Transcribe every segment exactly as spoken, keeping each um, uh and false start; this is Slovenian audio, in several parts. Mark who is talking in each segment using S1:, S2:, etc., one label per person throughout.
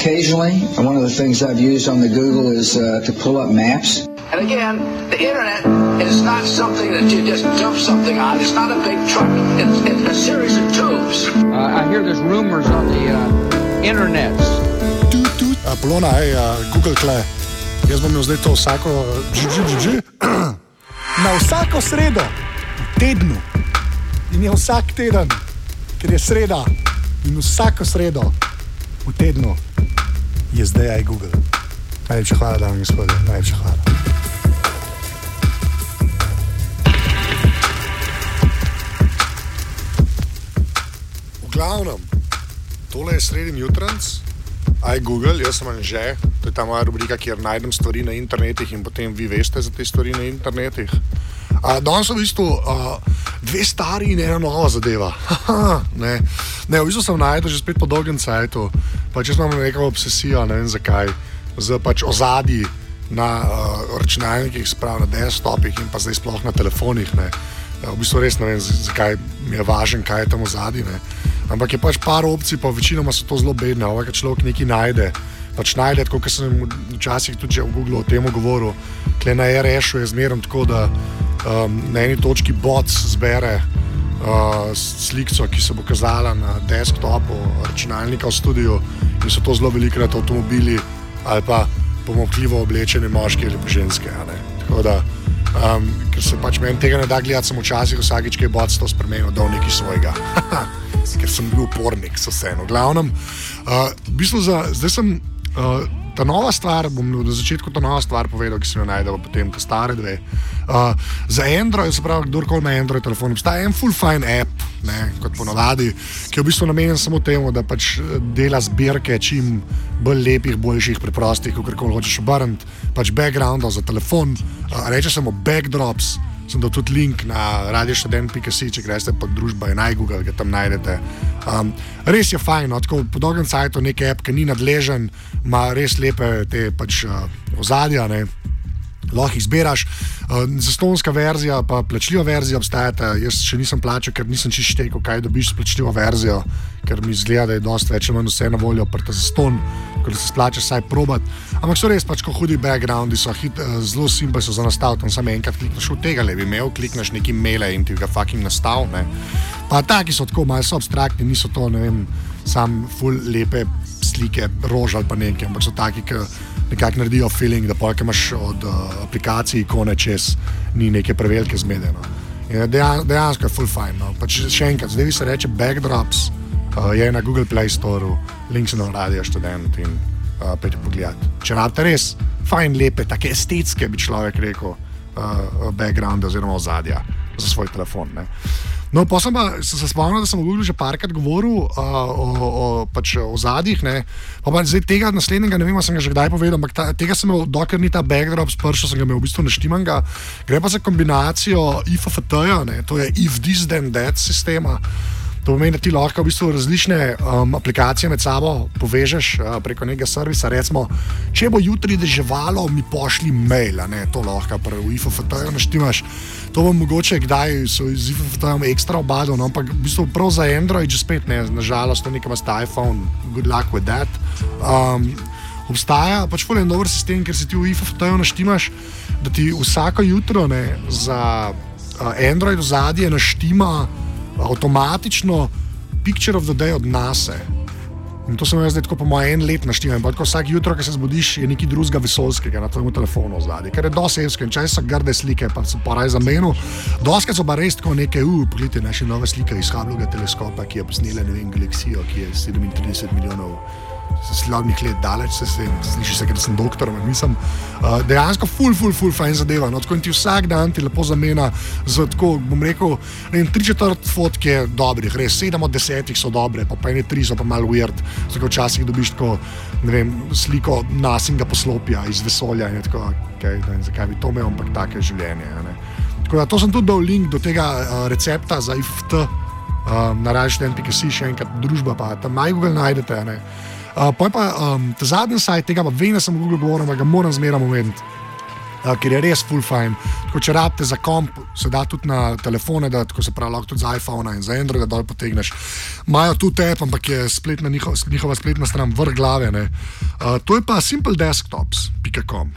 S1: occasionally. One of the things I've used on the Google is uh, to pull up maps.
S2: And again, the internet is not something that you just dump something on. It's not a big truck. It's, it's a series of tubes.
S3: Uh, I hear there's rumors on the uh, internets.
S4: Tut, tut. Uh, Polona, hej, uh, Google Kle. Jaz bom imel zdaj to vsako... Na vsako sredo v tednu. In je vsak teden, ker je sreda. In vsako sredo v tednu je zdaj aj Google. Najlepša hvala, dame in gospodje. Najlepša hvala. V glavnem, tole je sredin jutranc, aj Google, jaz sem Anže, to je ta moja rubrika, kjer najdem stvari na internetih in potem vi veste za te stvari na internetih. Uh, danes so v bistvu uh, dve stari in ena nova zadeva. ne. ne, v bistvu sem najdel že spet po dolgem cajtu, pa če imam nekaj obsesijo, ne vem zakaj, z pač ozadji na uh, računalnikih, sprav na desktopih in pa zdaj sploh na telefonih. Ne. V bistvu res ne vem, zakaj mi je važen, kaj je tam ozadji. Ne. Ampak je pač par opcij, pa večinoma so to zelo bedne. Ovaj, kad človek nekaj najde, pač najde, tako kot sem včasih tudi že v Google o tem govoril, tle na er ešu je zmerom tako, da um, na eni točki bots zbere uh, slikco, ki se bo kazala na desktopu računalnika v studiu in so to zelo velikrat avtomobili ali pa pomokljivo oblečene moške ali pa ženske. Ne. Tako da, um, ker se pač meni tega ne da gledati, sem včasih vsakič, ki je bots to spremenil, dal nekaj svojega. Ker sem bil upornik, so vseeno. Glavnem, uh, v bistvu za, zdaj sem uh, ta nova stvar, bom na začetku ta nova stvar povedal, ki sem jo najdel, potem ta stare dve. Uh, za Android, se pravi, kdorkoli ima Android telefon, obstaja en full fine app, ne, kot ponavadi, ki je v bistvu namenjen samo temu, da pač dela zbirke čim bolj lepih, boljših, preprostih, kakorkoli hočeš obrniti, pač backgroundov za telefon, uh, reče samo backdrops. Sem dal tudi link na radio študent pika si, če greste pa družba in iGoogle, ga tam najdete. Um, res je fajn, no, tako po dolgem cajtu nek app, ki ni nadležen, ima res lepe te pač uh, ozadja, ne. Lahko jih zbiraš. Uh, zastonska verzija pa plačljiva verzija obstajata. Jaz še nisem plačal, ker nisem čisto štekal, kaj dobiš s plačljivo verzijo, ker mi izgleda, da je dosti več ali manj vse na voljo prta zaston, ker se splača saj probat. Ampak so res pač, ko hudi backgroundi, so hit, uh, zelo simpel so za nastav, tam samo enkrat klikneš v tega levi mail, klikneš neki maile in ti ga fucking nastav, ne. Pa taki so tako, malo so abstraktni, niso to, ne vem, sam full lepe slike, rož ali pa nekaj, ampak so taki, ki nekako naredijo feeling, da polk imaš od uh, aplikacij ikone čez, ni neke prevelike zmede. No. Dejan, dejansko je full fine. No. Pa če, še enkrat, zdaj se reče backdrops, uh, je na Google Play Store, link se na radio študent in uh, pejte pogledati. Če rabite res fajn, lepe, take estetske, bi človek rekel, uh, background oziroma ozadja za svoj telefon. Ne. No, pa sem pa se spomnil, da sem v Google že parkrat govoril uh, o, o, pač o zadjih, ne. Pa pa zdaj tega naslednjega, ne vem, sem ga že kdaj povedal, ampak ta, tega sem imel, dokler ni ta backdrop spršel, sem ga imel v bistvu naštimanega. Gre pa za kombinacijo I F F T-ja, ne, to je if this then that sistema. To pomeni, da ti lahko v bistvu različne um, aplikacije med sabo povežeš uh, preko nekega servisa. Recimo, če bo jutri deževalo, mi pošli mail, ne, to lahko v I F F T-ju naštimaš. To bom mogoče kdaj so z I F F T-jem ekstra obadil, no, ampak v bistvu prav za Android že spet ne, nažalost, to nekaj ima sta iPhone, good luck with that. Um, obstaja pač ful en dober sistem, ker si ti v I F F T-ju naštimaš, da ti vsako jutro ne, za uh, Android ozadje naštima avtomatično picture of the day od nase. In to sem jaz zdaj tako po moje en let naštimam. Tako vsak jutro, ko se zbudiš, je nekaj drugega vesoljskega na tvojemu telefonu ozadje. Ker je dosti evsko in čaj so grde slike, pa so poraj za menu. Dosti so pa res tako nekaj, uh, pogledajte naše nove slike iz Hubblega teleskopa, ki je posnela, ne vem, galaksijo, ki je sedemintrideset milijonov slabnih let daleč, se se sliši se, ker sem doktor, ampak nisem. Uh, dejansko ful, ful, ful fajn zadeva. No, tako in ti vsak dan ti lepo zamena za tako, bom rekel, ne vem, tri četrt fotke dobrih, res, sedem od desetih so dobre, pa pa ene tri so pa malo weird, tako včasih dobiš tako, ne vem, sliko nasinga poslopja iz vesolja in je tako, okay, ne vem, zakaj bi to imel, ampak take življenje, ne. Tako da, to sem tudi dal link do tega uh, recepta za I F F T uh, na radio študent pika si, še enkrat družba, pa tam iGoogle najdete, ne. Uh, pa pa um, ta zadnji sajt, tega pa vem, da sem v Google govoril, ampak ga moram zmeram omeniti. uh, ker je res full fine. Tako, če rabite za komp, se da tudi na telefone, da tako se pravi, lahko tudi za iPhone in za Android, da dol potegneš. Imajo tudi app, ampak je spletna, njihov, njihova spletna stran vrh glave. Ne. Uh, to je pa simple desktops pika com.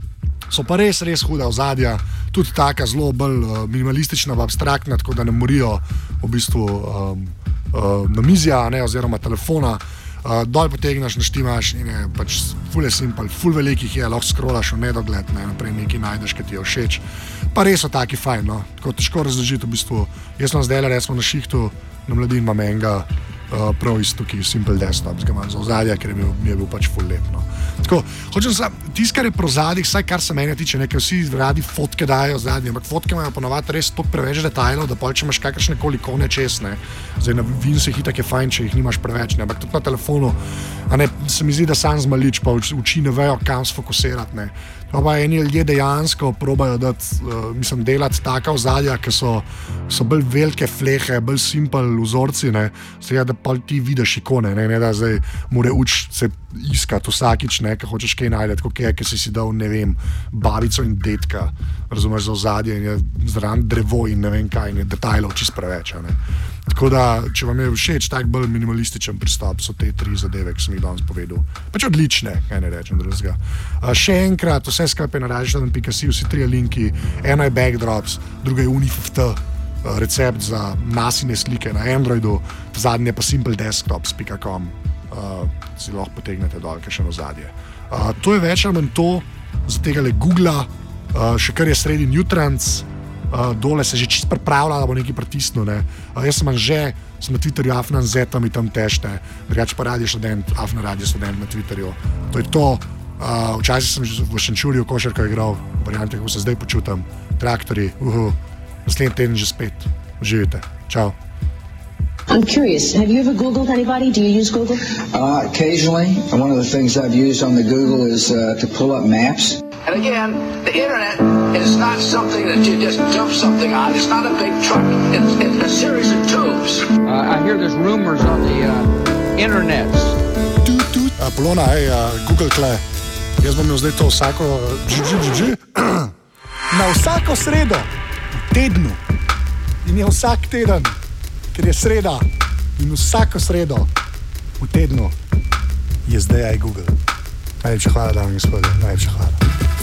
S4: So pa res, res huda ozadja, tudi taka zelo bolj uh, minimalistična, abstraktna, tako da ne morijo v bistvu um, uh, na mizja, ne, oziroma telefona. Uh, dol potegneš, naštimaš in je pač ful je simple, ful velikih je, lahko scrollaš v nedogled, ne, naprej nekaj najdeš, ki ti je všeč. Pa res so taki fajn, no, tako težko razložiti v bistvu. Jaz sem zdaj, recimo na šihtu, na Mladini imam enega uh, prav isto, ki je simple desktop, ga imam za ozadja, ker je bil, mi je bil pač ful lep, no. Tako, hočem se, tisto, kar je pro zadnjih, vsaj kar se mene tiče, nekaj vsi radi fotke dajo zadnje, ampak fotke imajo ponovati res toliko preveč detajlov, da pol, če imaš kakršne koli ikone čez, ne. Zdaj na Windowsih itak je fajn, če jih nimaš preveč, ne, ampak tudi na telefonu, a ne, se mi zdi, da sam zmalič, pa uči ne vejo, kam sfokusirati, ne. Pa pa eni ljudje dejansko probajo dati, uh, mislim, delati taka ozadja, ki so, so bolj velike flehe, bolj simple vzorci, ne, zdaj, da pa ti vidiš ikone, ne, ne da zdaj mora uč se iskati vsakič, ne, ki hočeš kaj najdeti, kot je, ki si si dal, ne vem, babico in detka, razumeš, za ozadje in je zraven drevo in ne vem kaj, in je detajlov čist preveč, ne. Tako da, če vam je všeč tak bolj minimalističen pristop, so te tri zadeve, ki sem jih danes povedal. Pač odlične, kaj ne rečem drugega. Uh, še enkrat, vse skupaj na različen pika si, vsi trije linki, eno je Backdrops, druga je UniFFT, uh, recept za masine slike na Androidu, zadnje pa simple desktops pika com, uh, si lahko potegnete dol, kaj še na zadje. Uh, to je več ali manj to, za tega le Googla, uh, še kar je sredi Newtrans, Uh, dole se že čist pripravlja, da bo nekaj pritisnil. Ne. Uh, jaz sem že, sem na Twitterju Afnan Z, mi tam tešte, drugače pa Radio Študent, Afnan Radio Študent na Twitterju. To je to. Uh, včasih sem v Šenčurju košarko igral, variante, kako se zdaj počutam. Traktori, uhu, naslednji teden že spet. Uživite. Čau.
S5: I'm curious, have you ever Googled anybody? Do you use Google?
S1: Uh, occasionally, one of the things I've used on the Google is uh, to pull up maps.
S2: And again, the internet is not something that you just dump something on. It's not a big truck. It's, it's a series of tubes.
S3: Uh, I hear there's rumors on the uh, internet.
S4: Uh, Polona, hej, uh, Google tle. Jaz bom imel zdaj to vsako... Dž, dž, dž, dž. Na vsako sredo v tednu. In je vsak teden, ker je sreda. In vsako sredo v tednu je zdaj aj Google. Najlepša hvala, dame in gospodje. Najlepša hvala.